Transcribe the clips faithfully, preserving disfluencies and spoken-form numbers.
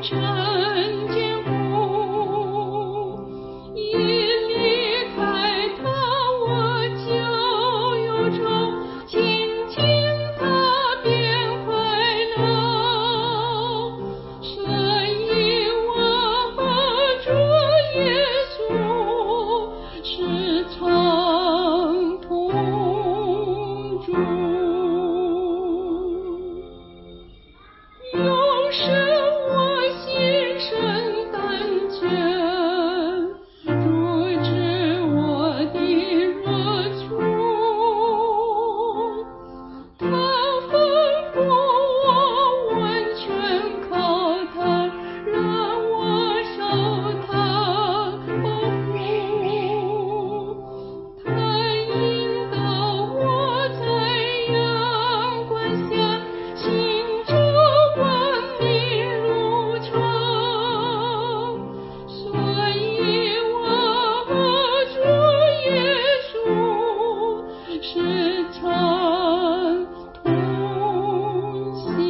晨间苦，一离开他我就忧愁，亲近他便快乐。所以我和主耶稣时常同住。永使我心生胆怯，如知我的弱处。他吩咐我完全靠他，让我受他保护。他引导我在阳光下，行走光明路程。所以我和主耶稣时常同行。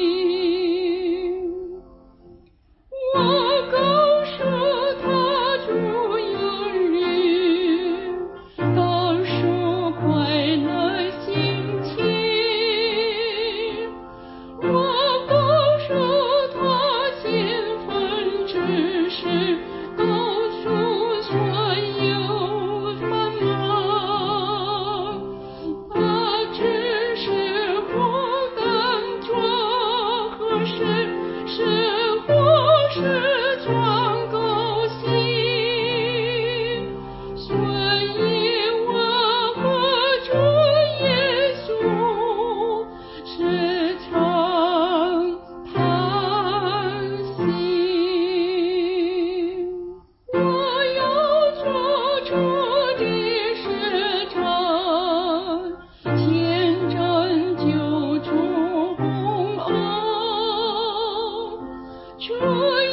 我告诉他主有日，倒数快乐心情。我告诉他兴奋之时，告诉所有繁忙。他只是不敢做何事，是或是装高兴。所以我和主耶稣时常谈心。我要做主的使者，见证救主洪恩。主